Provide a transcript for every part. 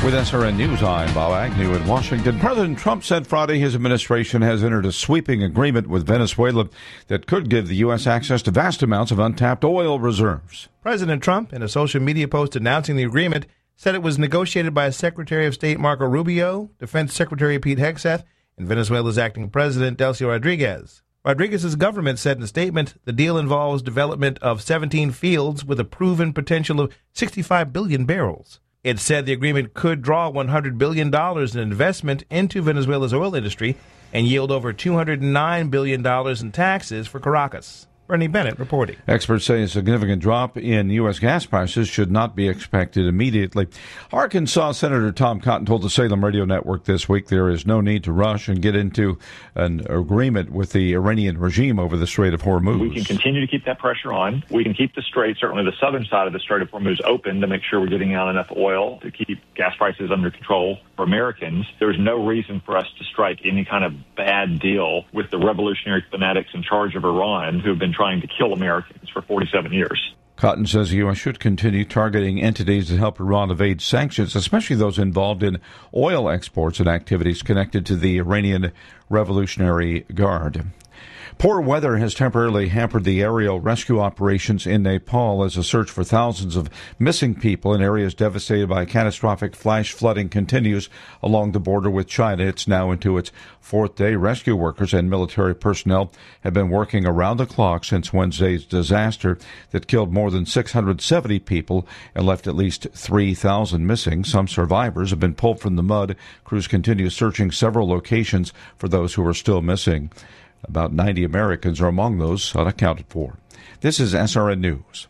With SRN News, I'm Bob Agnew in Washington. President Trump said Friday his administration has entered a sweeping agreement with Venezuela that could give the U.S. access to vast amounts of untapped oil reserves. President Trump, in a social media post announcing the agreement, said it was negotiated by Secretary of State Marco Rubio, Defense Secretary Pete Hegseth, and Venezuela's acting president Delcy Rodriguez. Rodriguez's government said in a statement the deal involves development of 17 fields with a proven potential of 65 billion barrels. It said the agreement could draw $100 billion in investment into Venezuela's oil industry and yield over $209 billion in taxes for Caracas. Bernie Bennett reporting. Experts say a significant drop in U.S. gas prices should not be expected immediately. Arkansas Senator Tom Cotton told the Salem Radio Network this week there is no need to rush and get into an agreement with the Iranian regime over the Strait of Hormuz. We can continue to keep that pressure on. We can keep the strait, certainly the southern side of the Strait of Hormuz, open to make sure we're getting out enough oil to keep gas prices under control for Americans. There's no reason for us to strike any kind of bad deal with the revolutionary fanatics in charge of Iran who have been trying to kill Americans for 47 years. Cotton says the U.S. should continue targeting entities that help Iran evade sanctions, especially those involved in oil exports and activities connected to the Iranian Revolutionary Guard. Poor weather has temporarily hampered the aerial rescue operations in Nepal as a search for thousands of missing people in areas devastated by catastrophic flash flooding continues along the border with China. It's now into its fourth day. Rescue workers and military personnel have been working around the clock since Wednesday's disaster that killed more than 670 people and left at least 3,000 missing. Some survivors have been pulled from the mud. Crews continue searching several locations for those who are still missing. About 90 Americans are among those unaccounted for. This is SRN News.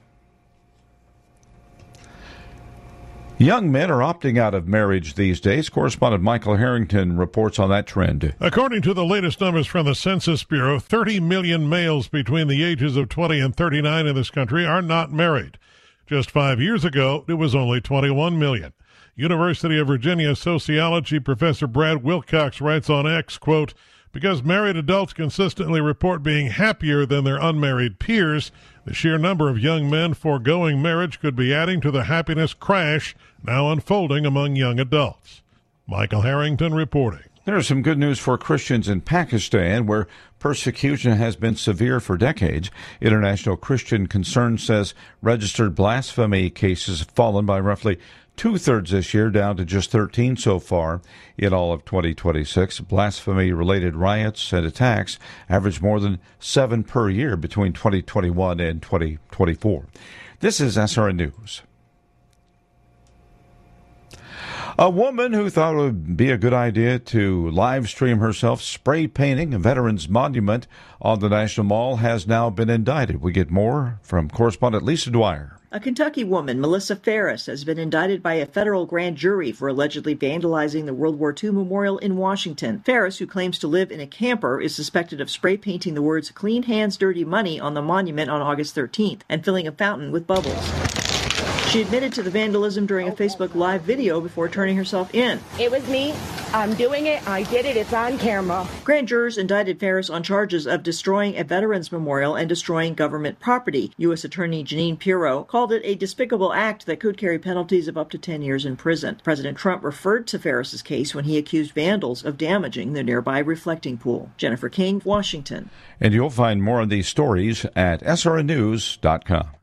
Young men are opting out of marriage these days. Correspondent Michael Harrington reports on that trend. According to the latest numbers from the Census Bureau, 30 million males between the ages of 20 and 39 in this country are not married. Just 5 years ago, it was only 21 million. University of Virginia sociology professor Brad Wilcox writes on X, quote, because married adults consistently report being happier than their unmarried peers, the sheer number of young men foregoing marriage could be adding to the happiness crash now unfolding among young adults. Michael Harrington reporting. There's some good news for Christians in Pakistan, where persecution has been severe for decades. International Christian Concern says registered blasphemy cases have fallen by roughly two-thirds this year, down to just 13 so far in all of 2026. Blasphemy-related riots and attacks average more than 7 per year between 2021 and 2024. This is SRN News. A woman who thought it would be a good idea to live stream herself spray painting a veterans monument on the National Mall has now been indicted. We get more from correspondent Lisa Dwyer. A Kentucky woman, Melissa Ferris, has been indicted by a federal grand jury for allegedly vandalizing the World War II memorial in Washington. Ferris, who claims to live in a camper, is suspected of spray painting the words "Clean Hands, Dirty Money" on the monument on August 13th and filling a fountain with bubbles. She admitted to the vandalism during a Facebook Live video before turning herself in. It was me. I'm doing it. I did it. It's on camera. Grand jurors indicted Ferris on charges of destroying a veterans memorial and destroying government property. U.S. Attorney Jeanine Pirro called it a despicable act that could carry penalties of up to 10 years in prison. President Trump referred to Ferris's case when he accused vandals of damaging the nearby reflecting pool. Jennifer King, Washington. And you'll find more of these stories at srnnews.com.